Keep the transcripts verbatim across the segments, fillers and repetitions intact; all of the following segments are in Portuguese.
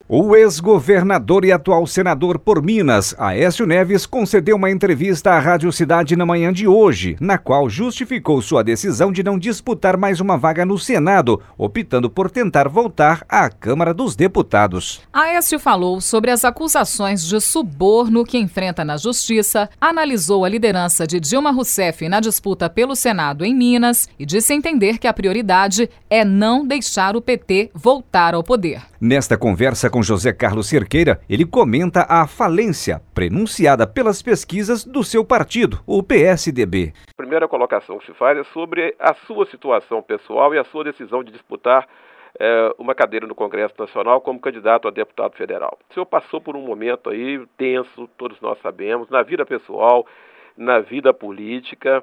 O ex-governador e atual senador por Minas, Aécio Neves, concedeu uma entrevista à Rádio Cidade na manhã de hoje, na qual justificou sua decisão de não disputar mais uma vaga no Senado, optando por tentar voltar à Câmara dos Deputados. Aécio falou sobre as acusações de suborno que enfrenta na Justiça, analisou a liderança de Dilma Rousseff na disputa pelo Senado em Minas e disse entender que a prioridade é não deixar o P T voltar ao poder. Nesta conversa com José Carlos Cerqueira, ele comenta a falência prenunciada pelas pesquisas do seu partido, o P S D B. A primeira colocação que se faz é sobre a sua situação pessoal e a sua decisão de disputar é, uma cadeira no Congresso Nacional como candidato a deputado federal. O senhor passou por um momento aí tenso, todos nós sabemos, na vida pessoal, na vida política,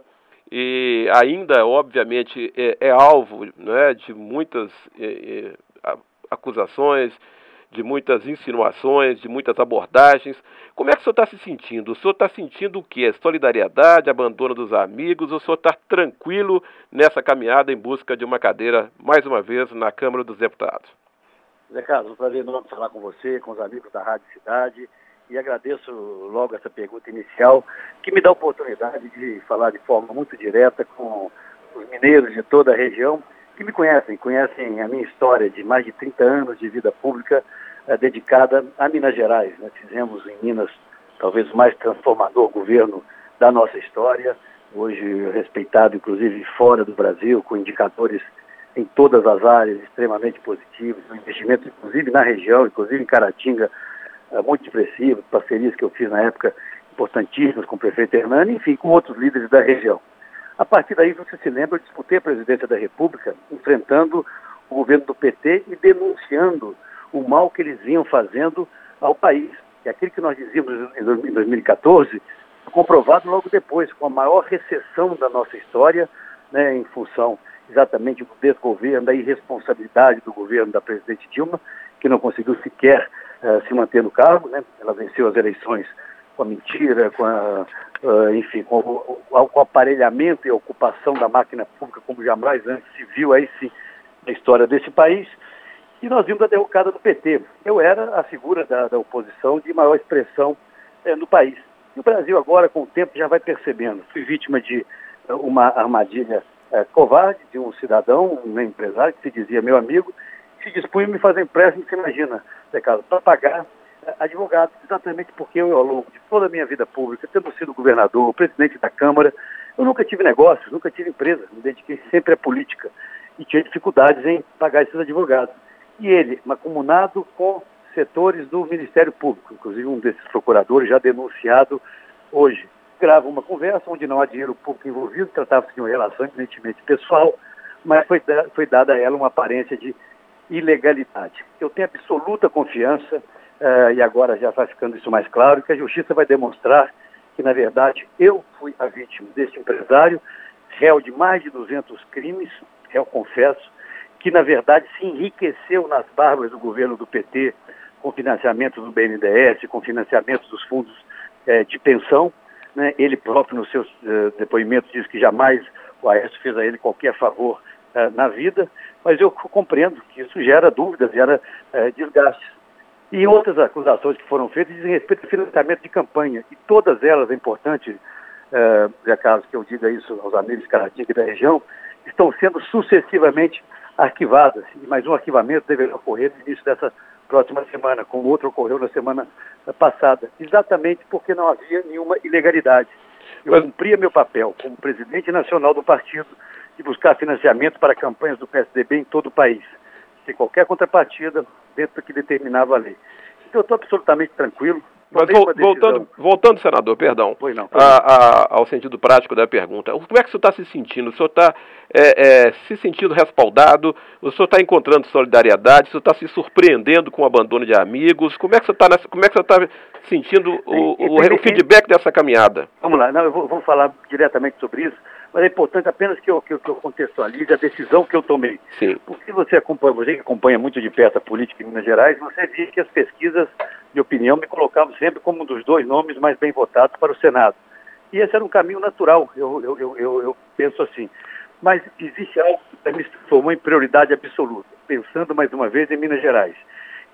e ainda, obviamente, é, é alvo, né, de muitas é, é, acusações, de muitas insinuações, de muitas abordagens. Como é que o senhor está se sentindo? O senhor está sentindo o quê? Solidariedade, abandono dos amigos? Ou o senhor está tranquilo nessa caminhada em busca de uma cadeira, mais uma vez, na Câmara dos Deputados? Zé Carlos, um prazer enorme falar com você, com os amigos da Rádio Cidade, e agradeço logo essa pergunta inicial, que me dá a oportunidade de falar de forma muito direta com os mineiros de toda a região, que me conhecem, conhecem a minha história de mais de trinta anos de vida pública eh, dedicada a Minas Gerais. Nós fizemos em Minas talvez o mais transformador governo da nossa história, hoje respeitado inclusive fora do Brasil, com indicadores em todas as áreas extremamente positivos, um investimento inclusive na região, inclusive em Caratinga, eh, muito expressivo, parcerias que eu fiz na época importantíssimas com o prefeito Hernani, enfim, com outros líderes da região. A partir daí, você se lembra, eu disputei a presidência da República, enfrentando o governo do P T e denunciando o mal que eles vinham fazendo ao país. E aquilo que nós dizíamos em dois mil e quatorze, comprovado logo depois, com a maior recessão da nossa história, né, em função exatamente do desgoverno, da irresponsabilidade do governo da presidente Dilma, que não conseguiu sequer uh, se manter no cargo, né? Ela venceu as eleições com a mentira, com a, uh, enfim, com o, com o aparelhamento e ocupação da máquina pública como jamais antes se viu aí sim na história desse país. E nós vimos a derrocada do P T. Eu era a figura da, da oposição de maior expressão eh, no país. E o Brasil agora, com o tempo, já vai percebendo. Fui vítima de uh, uma armadilha uh, covarde de um cidadão, um empresário, que se dizia meu amigo, que se dispunha a me fazer empréstimo, você imagina, Zé Carlos, para pagar advogado, exatamente porque eu, ao longo de toda a minha vida pública, tendo sido governador, presidente da Câmara, eu nunca tive negócios, nunca tive empresa, me dediquei sempre à política e tinha dificuldades em pagar esses advogados. E ele, mancomunado com setores do Ministério Público, inclusive um desses procuradores já denunciado hoje, grava uma conversa onde não há dinheiro público envolvido, tratava-se de uma relação evidentemente pessoal, mas foi, foi dada a ela uma aparência de ilegalidade. Eu tenho absoluta confiança Uh, e agora já vai ficando isso mais claro, que a Justiça vai demonstrar que, na verdade, eu fui a vítima desse empresário, réu de mais de duzentos crimes, réu confesso, que, na verdade, se enriqueceu nas barbas do governo do P T, com financiamento do B N D E S, com financiamento dos fundos eh, de pensão, né? Ele próprio, nos seus eh, depoimentos, diz que jamais o Aécio fez a ele qualquer favor eh, na vida, mas eu compreendo que isso gera dúvidas, gera eh, desgastes. E outras acusações que foram feitas dizem respeito ao financiamento de campanha. E todas elas, é importante, uh, Zé Carlos, que eu diga isso aos amigos de Caratinga e da região, estão sendo sucessivamente arquivadas. E mais um arquivamento deverá ocorrer no início dessa próxima semana, como outro ocorreu na semana passada. Exatamente porque não havia nenhuma ilegalidade. Eu cumpria meu papel como presidente nacional do partido de buscar financiamento para campanhas do P S D B em todo o país, sem qualquer contrapartida dentro do que determinava a lei. Então eu estou absolutamente tranquilo. Mas vo voltando, voltando, senador, perdão, foi não, foi a, a, ao sentido prático da pergunta, como é que o senhor está se sentindo? O senhor está é, é, se sentindo respaldado? O senhor está encontrando solidariedade? O senhor está se surpreendendo com o abandono de amigos? Como é que o senhor está nessa, como é que o senhor está sentindo o, o, o feedback dessa caminhada? Vamos lá, não, eu vou, vou falar diretamente sobre isso, mas é importante apenas que eu, que eu, que eu contextualize a decisão que eu tomei. Sim. Porque você acompanha, você que acompanha muito de perto a política em Minas Gerais, você viu que as pesquisas de opinião me colocavam sempre como um dos dois nomes mais bem votados para o Senado. E esse era um caminho natural, eu, eu, eu, eu, eu penso assim. Mas existe algo que me transformou em prioridade absoluta, pensando mais uma vez em Minas Gerais,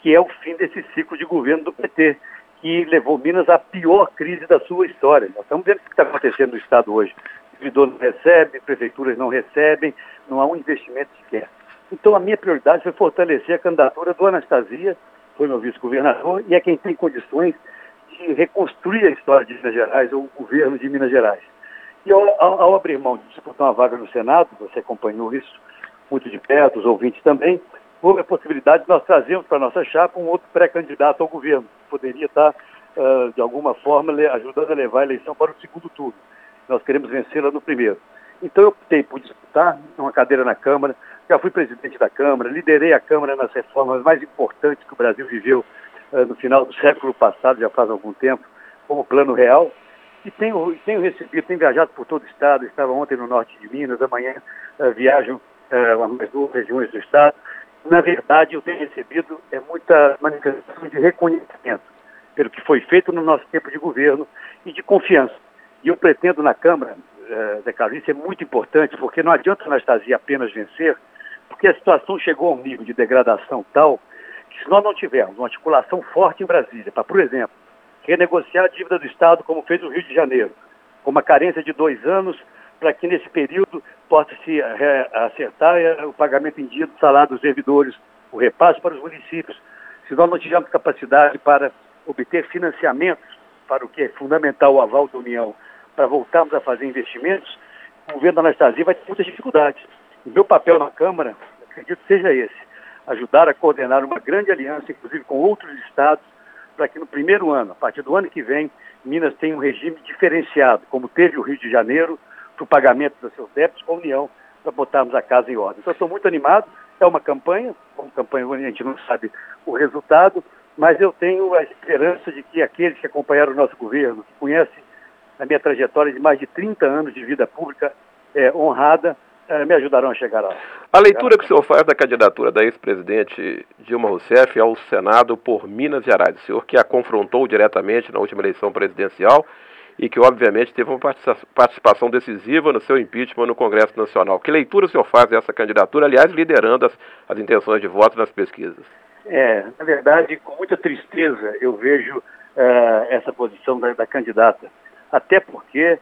que é o fim desse ciclo de governo do P T, que levou Minas à pior crise da sua história. Nós estamos vendo o que está acontecendo no Estado hoje. O servidor não recebe, prefeituras não recebem, não há um investimento sequer. Então a minha prioridade foi fortalecer a candidatura do Anastasia, foi meu vice-governador, e é quem tem condições de reconstruir a história de Minas Gerais, ou o governo de Minas Gerais. E ao, ao, ao abrir mão de disputar uma vaga no Senado, você acompanhou isso muito de perto, os ouvintes também, houve a possibilidade de nós trazermos para a nossa chapa um outro pré-candidato ao governo, que poderia estar, uh, de alguma forma, ajudando a levar a eleição para o segundo turno. Nós queremos vencê-la no primeiro. Então eu optei por disputar uma cadeira na Câmara, já fui presidente da Câmara, liderei a Câmara nas reformas mais importantes que o Brasil viveu uh, no final do século passado, já faz algum tempo, como o Plano Real, e tenho, tenho recebido, tenho viajado por todo o Estado, estava ontem no norte de Minas, amanhã uh, viajo uh, a mais duas regiões do Estado. Na verdade, eu tenho recebido é, muita manifestação de reconhecimento pelo que foi feito no nosso tempo de governo e de confiança. E eu pretendo na Câmara, uh, Zé Carlos, isso é muito importante, porque não adianta a Anastasia apenas vencer, porque a situação chegou a um nível de degradação tal que se nós não tivermos uma articulação forte em Brasília, para, por exemplo, renegociar a dívida do Estado como fez o Rio de Janeiro, com uma carência de dois anos, para que nesse período possa se é, acertar é, o pagamento em dia do salário dos servidores, o repasse para os municípios. Se nós não tivermos capacidade para obter financiamentos, para o que é fundamental o aval da União, para voltarmos a fazer investimentos, o governo da Anastasia vai ter muitas dificuldades. O meu papel na Câmara, acredito que seja esse, ajudar a coordenar uma grande aliança, inclusive com outros estados, para que no primeiro ano, a partir do ano que vem, Minas tenha um regime diferenciado, como teve o Rio de Janeiro, para o pagamento dos seus débitos com a União, para botarmos a casa em ordem. Então, estou muito animado, é uma campanha, como campanha a gente não sabe o resultado, mas eu tenho a esperança de que aqueles que acompanharam o nosso governo, que conhecem a minha trajetória de mais de trinta anos de vida pública é, honrada, é, me ajudarão a chegar lá. A leitura que o senhor faz da candidatura da ex-presidente Dilma Rousseff ao Senado por Minas Gerais, o senhor que a confrontou diretamente na última eleição presidencial e que, obviamente, teve uma participação decisiva no seu impeachment no Congresso Nacional. Que leitura o senhor faz dessa candidatura, aliás, liderando as, as intenções de voto nas pesquisas? É, na verdade, com muita tristeza eu vejo uh, essa posição da, da candidata, até porque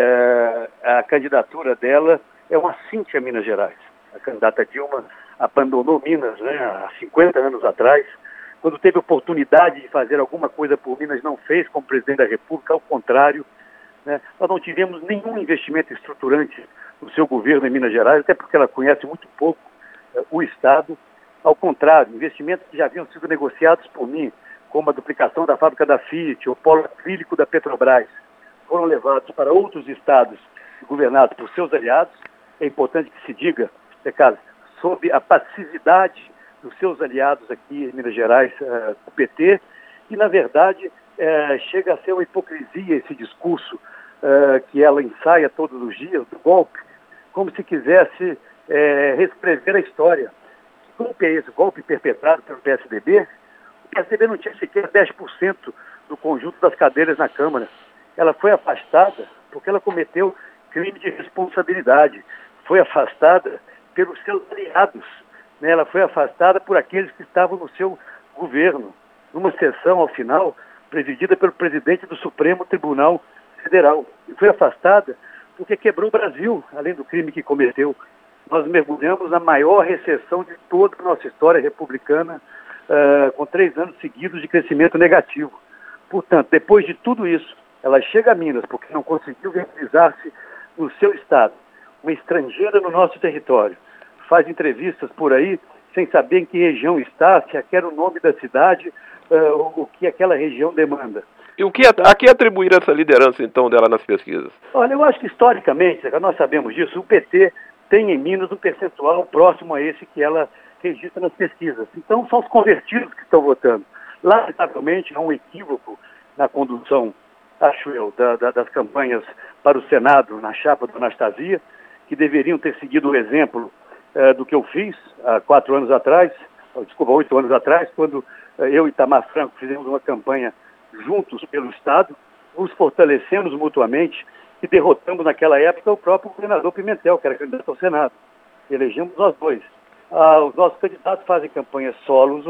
uh, a candidatura dela é uma cíntia a Minas Gerais. A candidata Dilma abandonou Minas, né, há cinquenta anos atrás. Quando teve oportunidade de fazer alguma coisa por Minas, não fez como presidente da República, ao contrário, né, nós não tivemos nenhum investimento estruturante no seu governo em Minas Gerais, até porque ela conhece muito pouco uh, o Estado. Ao contrário, investimentos que já haviam sido negociados por mim, como a duplicação da fábrica da Fiat, o polo acrílico da Petrobras, foram levados para outros estados governados por seus aliados. É importante que se diga, é caso, sob a passividade dos seus aliados aqui em Minas Gerais, uh, o P T, e na verdade uh, chega a ser uma hipocrisia esse discurso uh, que ela ensaia todos os dias, do golpe, como se quisesse uh, reescrever a história. Que golpe é esse? Golpe perpetrado pelo P S D B? O P S D B não tinha sequer dez por cento do conjunto das cadeiras na Câmara. Ela foi afastada porque ela cometeu crime de responsabilidade. Foi afastada pelos seus aliados. Né? Ela foi afastada por aqueles que estavam no seu governo. Numa sessão, ao final, presidida pelo presidente do Supremo Tribunal Federal. E foi afastada porque quebrou o Brasil, além do crime que cometeu. Nós mergulhamos na maior recessão de toda a nossa história republicana, uh, com três anos seguidos de crescimento negativo. Portanto, depois de tudo isso, ela chega a Minas porque não conseguiu viabilizar-se no seu estado. Uma estrangeira no nosso território. Faz entrevistas por aí sem saber em que região está, se quer o nome da cidade, uh, o que aquela região demanda. E o que, a que atribuir essa liderança, então, dela nas pesquisas? Olha, eu acho que historicamente, nós sabemos disso, o P T tem em Minas um percentual próximo a esse que ela registra nas pesquisas. Então, são os convertidos que estão votando. Lamentavelmente, há um equívoco na condução, acho eu, da, da, das campanhas para o Senado, na chapa do Anastasia, que deveriam ter seguido o exemplo eh, do que eu fiz há quatro anos atrás, desculpa, oito anos atrás, quando eh, eu e Itamar Franco fizemos uma campanha juntos pelo Estado, nos fortalecemos mutuamente e derrotamos naquela época o próprio governador Pimentel, que era candidato ao Senado. Elegemos nós dois. Ah, os nossos candidatos fazem campanhas solos hoje,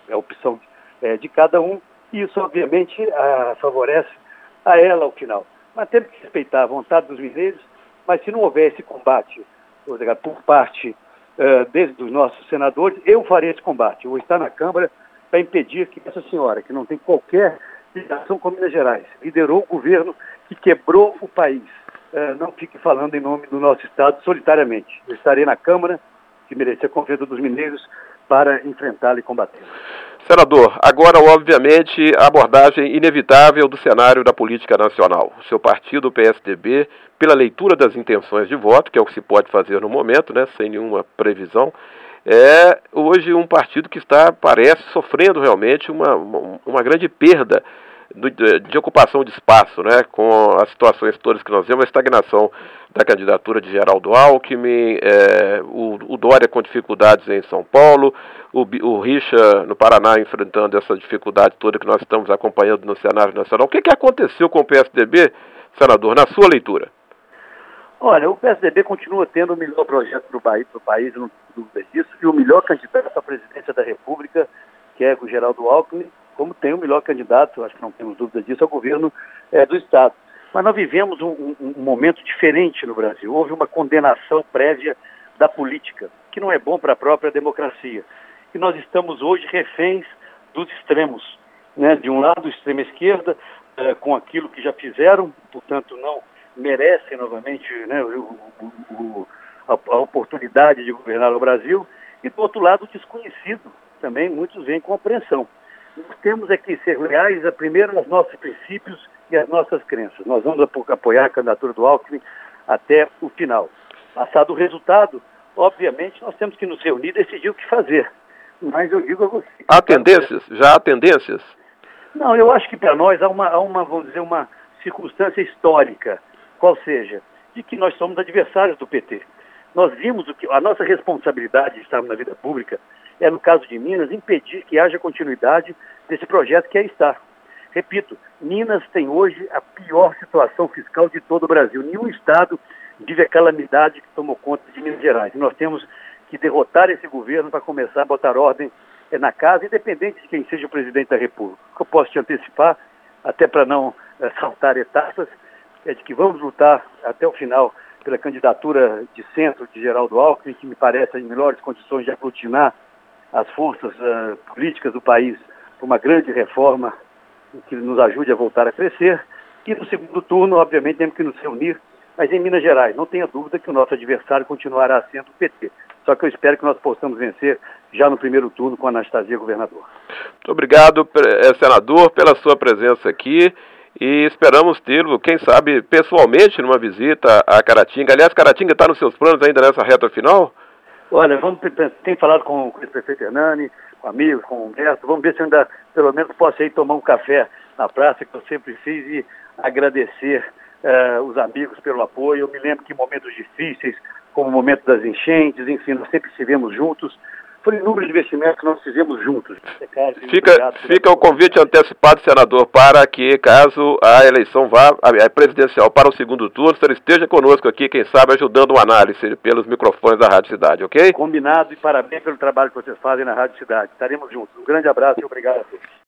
é a opção é, de cada um, e isso obviamente a, favorece a ela ao final. Mas temos que respeitar a vontade dos mineiros, mas se não houver esse combate por parte uh, desde dos nossos senadores, eu farei esse combate. Eu vou estar na Câmara para impedir que essa senhora, que não tem qualquer ligação com Minas Gerais, liderou o governo que quebrou o país, uh, não fique falando em nome do nosso Estado solitariamente. Eu estarei na Câmara, que merece a confiança dos mineiros, para enfrentá-la e combatê-la. Senador, agora, obviamente, a abordagem inevitável do cenário da política nacional. O seu partido, o P S D B, pela leitura das intenções de voto, que é o que se pode fazer no momento, né, sem nenhuma previsão, é hoje um partido que está, parece, sofrendo realmente uma, uma, uma grande perda de, de ocupação de espaço, né, com as situações todas que nós vemos, a estagnação da candidatura de Geraldo Alckmin, é, o, o Dória com dificuldades em São Paulo, o, o Richa no Paraná enfrentando essa dificuldade toda que nós estamos acompanhando no cenário nacional. O que, que aconteceu com o P S D B, senador, na sua leitura? Olha, o P S D B continua tendo o melhor projeto para o país, pro país, não dúvida disso, e o melhor candidato à presidência da República, que é o Geraldo Alckmin, como tem o melhor candidato, acho que não temos dúvida disso, ao governo é, do Estado. Mas nós vivemos um, um, um momento diferente no Brasil. Houve uma condenação prévia da política, que não é bom para a própria democracia. E nós estamos hoje reféns dos extremos, né? De um lado, a extrema esquerda, é, com aquilo que já fizeram, portanto não merecem novamente, né, o, o, o, a, a oportunidade de governar o Brasil, e do outro lado, o desconhecido. Também muitos veem com apreensão. Nós temos é que ser leais, a, primeiro, aos nossos princípios e às nossas crenças. Nós vamos apoiar a candidatura do Alckmin até o final. Passado o resultado, obviamente, nós temos que nos reunir e decidir o que fazer. Mas eu digo a você... Há tendências? Já há tendências? Não, eu acho que para nós há uma, há uma, vamos dizer, uma circunstância histórica, qual seja, de que nós somos adversários do P T. Nós vimos o que a nossa responsabilidade de estarmos na vida pública é, no caso de Minas, impedir que haja continuidade desse projeto que aí está. Repito, Minas tem hoje a pior situação fiscal de todo o Brasil. Nenhum estado vive a calamidade que tomou conta de Minas Gerais. E nós temos que derrotar esse governo para começar a botar ordem na casa, independente de quem seja o presidente da República. O que eu posso te antecipar, até para não é, saltar etapas, é de que vamos lutar até o final pela candidatura de centro de Geraldo Alckmin, que me parece as melhores condições de aglutinar as forças uh, políticas do país para uma grande reforma que nos ajude a voltar a crescer. E no segundo turno, obviamente, temos que nos reunir, mas em Minas Gerais, não tenha dúvida que o nosso adversário continuará sendo o P T. Só que eu espero que nós possamos vencer já no primeiro turno com a Anastasia governador. Muito obrigado, senador, pela sua presença aqui. E esperamos tê-lo, quem sabe, pessoalmente, numa visita a Caratinga. Aliás, Caratinga está nos seus planos ainda nessa reta final? Olha, vamos, tem falado com, com o prefeito Hernani, com amigos, com o Humberto. Vamos ver se eu ainda, pelo menos, posso ir tomar um café na praça, que eu sempre fiz, e agradecer uh, os amigos pelo apoio. Eu me lembro que em momentos difíceis, como o momento das enchentes, enfim, nós sempre estivemos juntos. Foi o número de investimentos que nós fizemos juntos. Fica, fica o convite antecipado, senador, para que, caso a eleição vá, a presidencial para o segundo turno, você esteja conosco aqui, quem sabe, ajudando uma análise pelos microfones da Rádio Cidade, ok? Combinado, e parabéns pelo trabalho que vocês fazem na Rádio Cidade. Estaremos juntos. Um grande abraço e obrigado a todos.